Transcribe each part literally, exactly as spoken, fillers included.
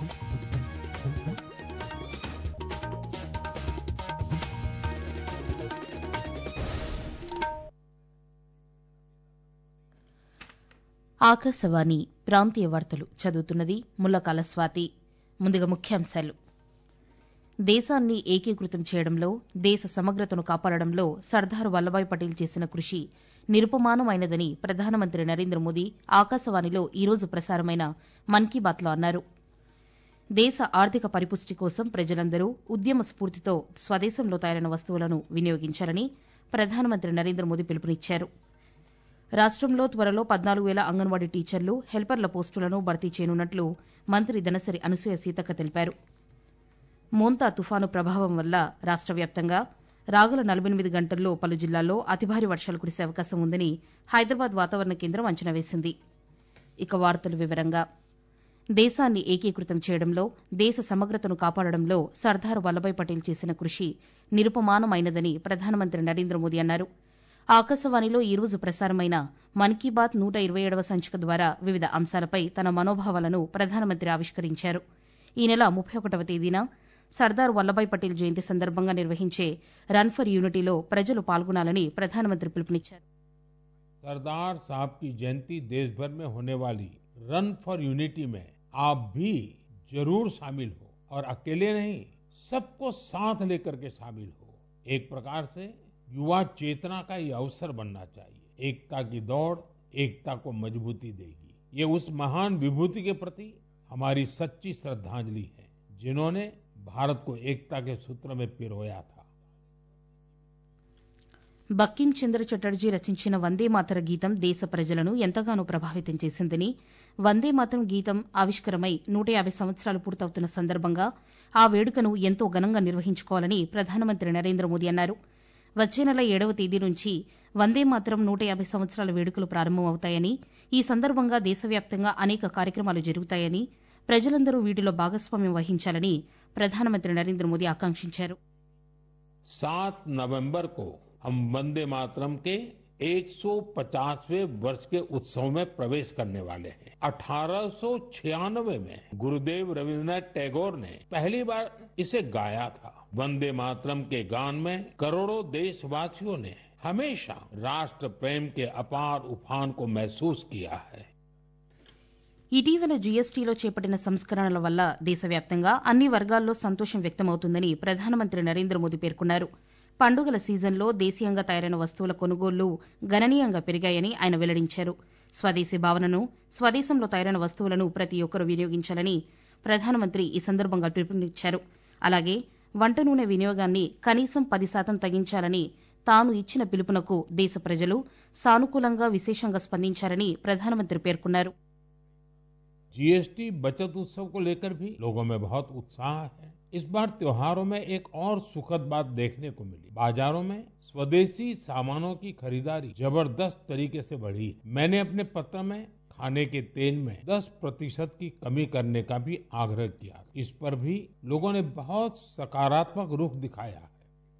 ఆకాశవాణి ప్రాంతీయ వార్తలు చదువుతున్నది ముల్లకాల స్వాతి. ముందుగా ముఖ్యాంశాలు. దేశాన్ని ఏకీకృతం చేయడంలో, దేశ సమగ్రతను కాపాడడంలో సర్దార్ వల్లభాయ్ పటేల్ చేసిన కృషి నిరుపమానమైనదని ప్రధానమంత్రి నరేంద్ర మోదీ ఆకాశవాణిలో ఈరోజు ప్రసారమైన మన్ కీ బాత్లో అన్నారు. దేశ ఆర్థిక పరిపుష్టి కోసం ప్రజలందరూ ఉద్యమ స్ఫూర్తితో స్వదేశంలో తయారైన వస్తువులను వినియోగించాలని ప్రధానమంత్రి నరేంద్ర మోదీ పిలుపునిచ్చారు. రాష్టంలో త్వరలో పద్నాలుగు వేల అంగన్వాడీ టీచర్లు, హెల్పర్ల పోస్టులను భర్తీ చేయనున్నట్లు మంత్రి దనసరి అనసూయ సీతక్క తెలిపారు. మోంతా తుఫాను ప్రభావం వల్ల రాష్ట వ్యాప్తంగా రాగల నలభై ఎనిమిది గంటల్లో పలు జిల్లాల్లో అతి భారీ వర్షాలు కురిసే అవకాశం ఉందని హైదరాబాద్ వాతావరణ కేంద్రం అంచనా వేసింది. ఇక వార్తల వివరంగా. దేశాన్ని ఏకీకృతం చేయడంలో, దేశ సమగ్రతను కాపాడడంలో సర్దార్ వల్లభాయ్ పటేల్ చేసిన కృషి నిరుపమానమైనదని ప్రధానమంత్రి నరేంద్ర మోదీ అన్నారు. ఆకాశవాణిలో ఈరోజు ప్రసారమైన మన్ కీ బాత్ నూట ఇరవై ఏడవ సంచిక ద్వారా వివిధ అంశాలపై తన మనోభావాలను ప్రధానమంత్రి ఆవిష్కరించారు. ఈ నెల ముప్పై ఒకటవ తేదీన సర్దార్ వల్లభాయ్ పటేల్ జయంతి సందర్భంగా నిర్వహించే రన్ ఫర్ యూనిటీలో ప్రజలు పాల్గొనాలని ప్రధానమంత్రి పిలుపునిచ్చారు. सरदार साहब की जयंती देश भर में होने वाली रन फॉर यूनिटी में आप भी जरूर शामिल हो और अकेले नहीं, सबको साथ लेकर के शामिल हो. एक प्रकार से युवा चेतना का ये अवसर बनना चाहिए. एकता की दौड़ एकता को मजबूती देगी. ये उस महान विभूति के प्रति हमारी सच्ची श्रद्धांजलि है जिन्होंने भारत को एकता के सूत्र में पिरोया था. బక్కిం చంద్ర చటర్జీ రచించిన వందే మాతర గీతం దేశ ప్రజలను ఎంతగానో ప్రభావితం చేసిందని, వందే మాతరం గీతం ఆవిష్కరమై నూట యాభై సంవత్సరాలు పూర్తవుతున్న సందర్భంగా ఆ వేడుకను ఎంతో ఘనంగా నిర్వహించుకోవాలని ప్రధానమంత్రి నరేంద్ర మోదీ అన్నారు. వచ్చే నెల ఏడవ తేదీ నుంచి వందే మాతరం నూట యాభై సంవత్సరాల వేడుకలు ప్రారంభమవుతాయని, ఈ సందర్భంగా దేశవ్యాప్తంగా అనేక కార్యక్రమాలు జరుగుతాయని, ప్రజలందరూ వీటిలో భాగస్వామ్యం వహించాలని ప్రధానమంత్రి నరేంద్ర మోదీ ఆకాంక్షించారు. सात नवंबर को हम वंदे मातरम के एक सौ पचासवें वर्ष के उत्सव में प्रवेश करने वाले हैं. अठारह सौ छियानवे में गुरुदेव रविन्द्रनाथ टैगोर ने पहली बार इसे गाया था. वंदे मातरम के गान में करोड़ों देशवासियों ने हमेशा राष्ट्र प्रेम के अपार उफान को महसूस किया है. ఇటీవల జీఎస్టీలో చేపట్టిన సంస్కరణల వల్ల దేశవ్యాప్తంగా అన్ని వర్గాల్లో సంతోషం వ్యక్తమవుతుందని ప్రధానమంత్రి నరేంద్ర మోదీ పేర్కొన్నారు. పండుగల సీజన్లో దేశీయంగా తయారైన వస్తువుల కొనుగోళ్లు గణనీయంగా పెరిగాయని ఆయన వెల్లడించారు. స్వదేశీ భావనను, స్వదేశంలో తయారైన వస్తువులను ప్రతి ఒక్కరూ వినియోగించాలని ప్రధానమంత్రి ఈ సందర్భంగా పిలుపునిచ్చారు. అలాగే వంట నూనె వినియోగాన్ని కనీసం పది శాతం తగ్గించాలని తాను ఇచ్చిన పిలుపునకు దేశ ప్రజలు సానుకూలంగా విశేషంగా స్పందించారని ప్రధానమంత్రి పేర్కొన్నారు. जीएसटी बचत उत्सव को लेकर भी लोगों में बहुत उत्साह है. इस बार त्योहारों में एक और सुखद बात देखने को मिली. बाजारों में स्वदेशी सामानों की खरीदारी जबरदस्त तरीके से बढ़ी. मैंने अपने पत्र में खाने के तेल में दस प्रतिशत की कमी करने का भी आग्रह किया. इस पर भी लोगों ने बहुत सकारात्मक रुख दिखाया है.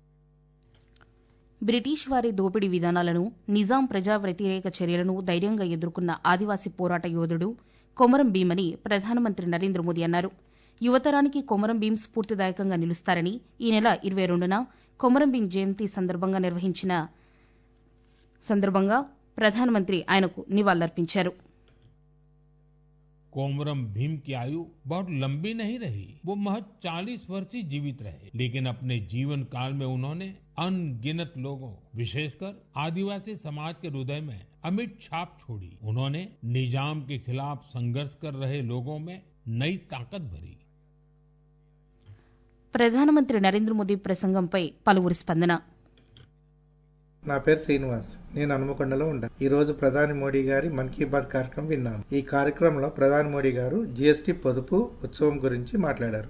బ్రిటిష్ వారి దోపిడీ విధానాలను, నిజాం ప్రజా వ్యతిరేక చర్యలను ధైర్యంగా ఎదుర్కొన్న ఆదివాసీ పోరాట యోధుడు కొమరం భీం అని ప్రధానమంత్రి నరేంద్ర మోదీ అన్నారు. యువతరానికి కొమరం భీం స్ఫూర్తిదాయకంగా నిలుస్తారని ఈ నెల ఇరవై రెండున కొమరం భీం జయంతి సందర్భంగా నిర్వహించిన సందర్భంగా ప్రధానమంత్రి ఆయనకు నివాళులర్పించారు. कोमरम भीम की आयु बहुत लंबी नहीं रही. वो महज चालीस वर्ष ही जीवित रहे, लेकिन अपने जीवन काल में उन्होंने अनगिनत लोगों, विशेषकर आदिवासी समाज के हृदय में अमिट छाप छोड़ी. उन्होंने निजाम के खिलाफ संघर्ष कर रहे लोगों में नई ताकत भरी. ప్రధానమంత్రి నరేంద్ర మోదీ ప్రసంగంపై పలువురి స్పందన. నా పేరు శ్రీనివాస్. నేను హనుమకొండలో ఉంటా. ఈ రోజు ప్రధాని మోడీ గారి మన్ కీ బాత్ కార్యక్రమం విన్నాను. ఈ కార్యక్రమంలో ప్రధాని మోడీ గారు జీఎస్టీ పొదుపు ఉత్సవం గురించి మాట్లాడారు.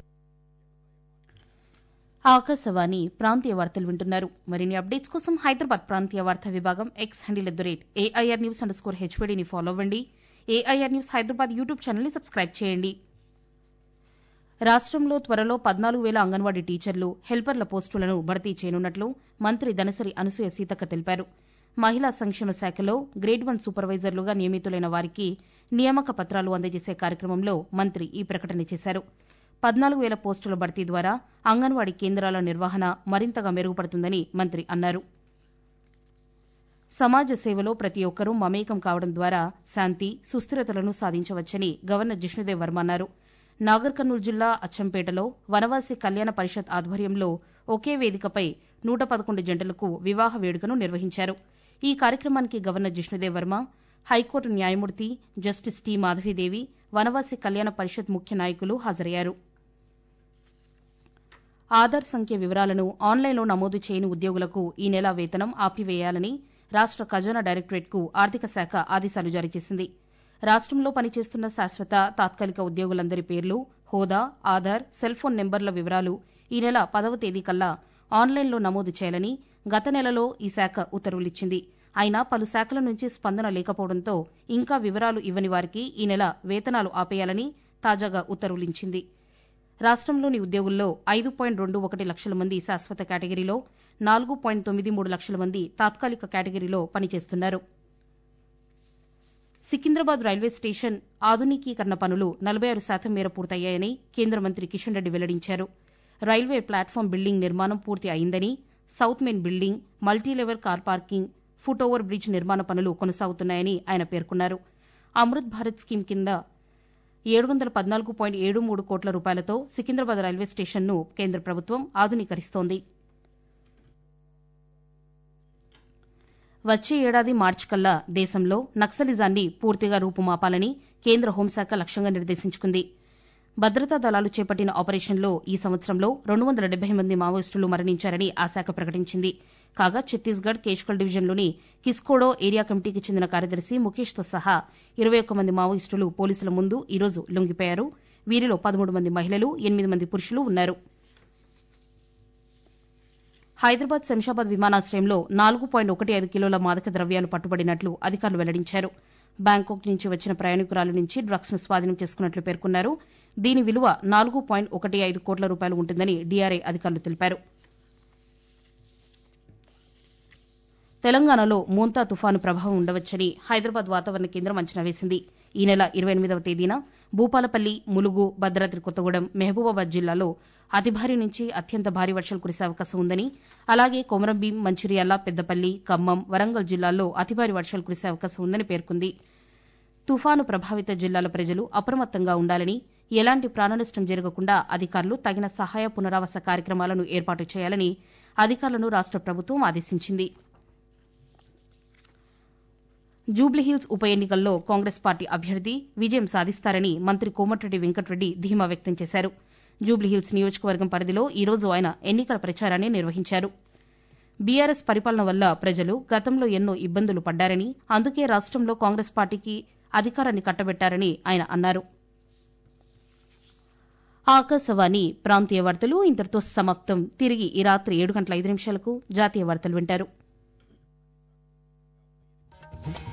ఆకాశవాణి ప్రాంతీయ వార్తలు వింటున్నారు. మరిన్ని అప్డేట్స్ కోసం హైదరాబాద్ ప్రాంతీయ వార్తా విభాగం X handle at the rate AIR news underscore స్కోర్ హెచ్వీడీని ఫాలో అవ్వండి. ఏఐఆర్ న్యూస్ హైదరాబాద్ యూట్యూబ్ ఛానల్ని సబ్స్క్రైబ్ చేయండి. రాష్టంలో త్వరలో పద్నాలుగు వేల అంగన్వాడీ టీచర్లు, హెల్పర్ల పోస్టులను భర్తీ చేయనున్నట్లు మంత్రి దనసరి అనసూయ సీతక్క తెలిపారు. మహిళా సంక్షేమ శాఖలో గ్రేడ్ వన్ సూపర్వైజర్లుగా నియమితులైన వారికి నియామక పత్రాలు అందజేసే కార్యక్రమంలో మంత్రి ఈ ప్రకటన చేశారు. పద్నాలుగు వేల పోస్టుల భర్తీ ద్వారా అంగన్వాడీ కేంద్రాల నిర్వహణ మరింతగా మెరుగుపడుతుందని మంత్రి అన్నారు. సమాజ సేవలో ప్రతి ఒక్కరూ మమేకం కావడం ద్వారా శాంతి సుస్థిరతలను సాధించవచ్చని గవర్నర్ జిష్ణుదేవ్ వర్మ అన్నారు. నాగర్ కర్నూలు జిల్లా అచ్చంపేటలో వనవాసి కళ్యాణ పరిషత్ ఆధ్వర్యంలో ఒకే వేదికపై నూట పదకొండు జంటలకు వివాహ వేడుకను నిర్వహించారు. ఈ కార్యక్రమానికి గవర్నర్ జిష్ణుదేవ్ వర్మ, హైకోర్టు న్యాయమూర్తి జస్టిస్ టి మాధవీదేవి, వనవాసి కళ్యాణ పరిషత్ ముఖ్య నాయకులు హాజరయ్యారు. ఆధార్ సంఖ్య వివరాలను ఆన్లైన్లో నమోదు చేయని ఉద్యోగులకు ఈ నెల వేతనం ఆపివేయాలని రాష్ట ఖజానా డైరెక్టరేట్కు ఆర్థిక శాఖ ఆదేశాలు జారీ చేసింది. రాష్టంలో పనిచేస్తున్న శాశ్వత తాత్కాలిక ఉద్యోగులందరి పేర్లు, హోదా, ఆధార్, సెల్ ఫోన్ నెంబర్ల వివరాలు ఈ నెల పదవ తేదీ కల్లా ఆన్లైన్లో నమోదు చేయాలని గత నెలలో ఈ శాఖ ఉత్తర్వులిచ్చింది. అయినా పలు శాఖల నుంచి స్పందన లేకపోవడంతో ఇంకా వివరాలు ఇవ్వని వారికి ఈ నెల వేతనాలు ఆపేయాలని తాజాగా ఉత్తర్వులిచ్చింది. రాష్టంలోని ఉద్యోగుల్లో ఐదు పాయింట్ రెండు ఒకటి లక్షల మంది శాశ్వత కేటగిరీలో, నాలుగు పాయింట్ తొమ్మిది మూడు లక్షల మంది తాత్కాలిక కేటగిరీలో పనిచేస్తున్నారు. సికింద్రాబాద్ రైల్వే స్టేషన్ ఆధునికీకరణ పనులు నలభై ఆరు శాతం మేర పూర్తయ్యాయని కేంద్ర మంత్రి కిషన్ రెడ్డి వెల్లడించారు. రైల్వే ప్లాట్ఫామ్ బిల్డింగ్ నిర్మాణం పూర్తి అయిందని, south main building, multilevel car parking, foot over bridge నిర్మాణ పనులు కొనసాగుతున్నాయని ఆయన పేర్కొన్నారు. అమృత్ భారత్ స్కీమ్ కింద ఏడు వందల పద్నాలుగు పాయింట్ ఏడు మూడు కోట్ల రూపాయలతో సికింద్రాబాద్ రైల్వే స్టేషన్ను కేంద్ర ప్రభుత్వం ఆధునీకరిస్తోంది. వచ్చే ఏడాది మార్చి కల్లా దేశంలో నక్సలిజాన్ని పూర్తిగా రూపుమాపాలని కేంద్ర హోంశాఖ లక్ష్యంగా నిర్దేశించుకుంది. భద్రతా దళాలు చేపట్టిన ఆపరేషన్లో ఈ సంవత్సరంలో రెండు వందల డెబ్బై మంది మావోయిస్టులు మరణించారని ఆ శాఖ ప్రకటించింది. కాగా ఛత్తీస్గఢ్ కేష్కల్ డివిజన్లోని కిస్కోడో ఏరియా కమిటీకి చెందిన కార్యదర్శి ముఖేష్తో సహా ఇరవై ఒక్క మంది మావోయిస్టులు పోలీసుల ముందు ఈ రోజు లొంగిపోయారు. వీరిలో పదమూడు మంది మహిళలు, ఎనిమిది మంది పురుషులు ఉన్నారు. హైదరాబాద్ శంషాబాద్ విమానాశ్రయంలో నాలుగు పాయింట్ ఒకటి ఐదు కిలోల మాదక ద్రవ్యాలు పట్టుబడినట్లు అధికారులు వెల్లడించారు. బ్యాంకాక్ నుంచి వచ్చిన ప్రయాణికురాల నుంచి డ్రగ్స్ ను స్వాధీనం చేసుకున్నట్లు పేర్కొన్నారు. దీని విలువ నాలుగు పాయింట్ ఒకటి ఐదు కోట్ల రూపాయలు ఉంటుందని డీఆర్ఐ అధికారులు తెలిపారు. తెలంగాణలో మోంతా తుఫాను ప్రభావం ఉండవచ్చని హైదరాబాద్ వాతావరణ కేంద్రం అంచనా వేసింది. ఈ నెల ఇరవై ఎనిమిదవ తేదీన భూపాలపల్లి, ములుగు, భద్రాద్రి కొత్తగూడెం, మహబూబాబాద్ జిల్లాలో అతి భారీ నుంచి అత్యంత భారీ వర్షాలు కురిసే అవకాశం ఉందని, అలాగే కొమరంభీం, మంచిర్యాల, పెద్దపల్లి, ఖమ్మం, వరంగల్ జిల్లాల్లో అతి భారీ వర్షాలు కురిసే అవకాశం ఉందని పేర్కొంది. తుఫాను ప్రభావిత జిల్లాల ప్రజలు అప్రమత్తంగా ఉండాలని, ఎలాంటి ప్రాణనష్టం జరగకుండా అధికారులు తగిన సహాయ పునరావాస కార్యక్రమాలను ఏర్పాటు చేయాలని అధికారులను రాష్ట ప్రభుత్వం ఆదేశించింది. జూబ్లీహిల్స్ ఉప ఎన్నికల్లో కాంగ్రెస్ పార్టీ అభ్యర్థి విజయం సాధిస్తారని మంత్రి కోమటిరెడ్డి వెంకటరెడ్డి ధీమా వ్యక్తం చేశారు. జూబ్లీహిల్స్ నియోజకవర్గం పరిధిలో ఈ రోజు ఆయన ఎన్నికల ప్రచారాన్ని నిర్వహించారు. బీఆర్ఎస్ పరిపాలన వల్ల ప్రజలు గతంలో ఎన్నో ఇబ్బందులు పడ్డారని, అందుకే రాష్టంలో కాంగ్రెస్ పార్టీకి అధికారాన్ని కట్టబెట్టారని ఆయన అన్నారు. ఆకాశవాణి ప్రాంతీయ వార్తలు ఇంతటితో సమాప్తం. తిరిగి ఈ రాత్రి ఏడు గంటల ఐదు నిమిషాలకు జాతీయ వార్తలు వింటారు.